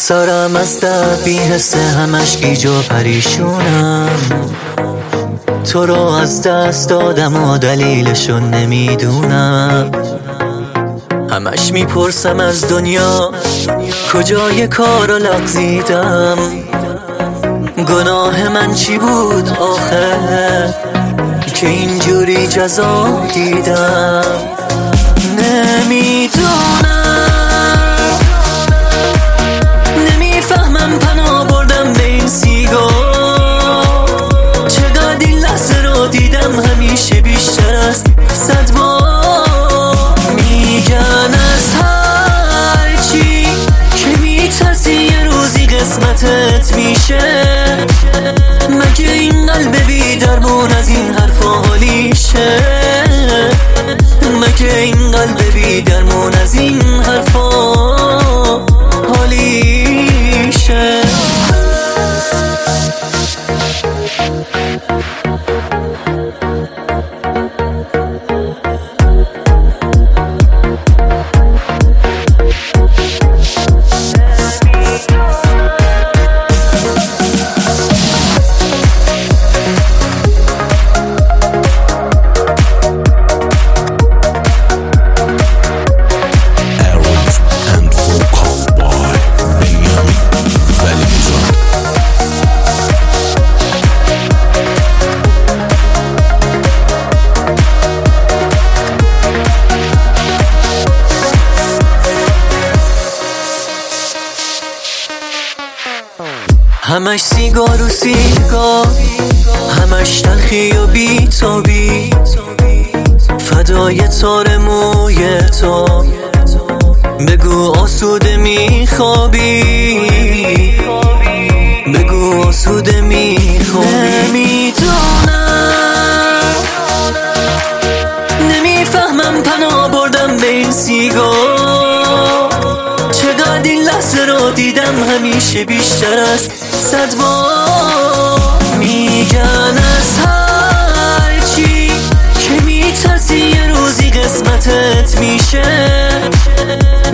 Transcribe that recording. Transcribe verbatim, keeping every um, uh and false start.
سرم از درد بی حسه، همش گیج و پریشونم. تو رو از دست دادم و دلیلشو نمیدونم. همش میپرسم از دنیا کجای کارو لغزیدم. گناه من چی بود آخه که اینجوری جزا دیدم؟ نمیدونم، نمیفهمم پناه بردم به این سیگار. چقدر این لحظه رو دیدم همیشه بیشتر از صد بار. میگن از هر چی که میترسی یه روزی قسمتت میشه. مگه این قلب بی درمون از این حرفا حالیشه؟ مگه این قلب بی درمون از این حرفا حالیشه؟ همش سیگار و سیگار، همش تلخی و بیتابی. فدای تار موی تو بگو آسوده میخوابی، بگو آسوده میخوابی. نمیدونم، نمیفهمم پناه بردم به این سیگار. چقدر این لحظه رو دیدم همیشه بیشتر از صد بار. میگن از هر چی که میترسی یه روزی قسمتت میشه.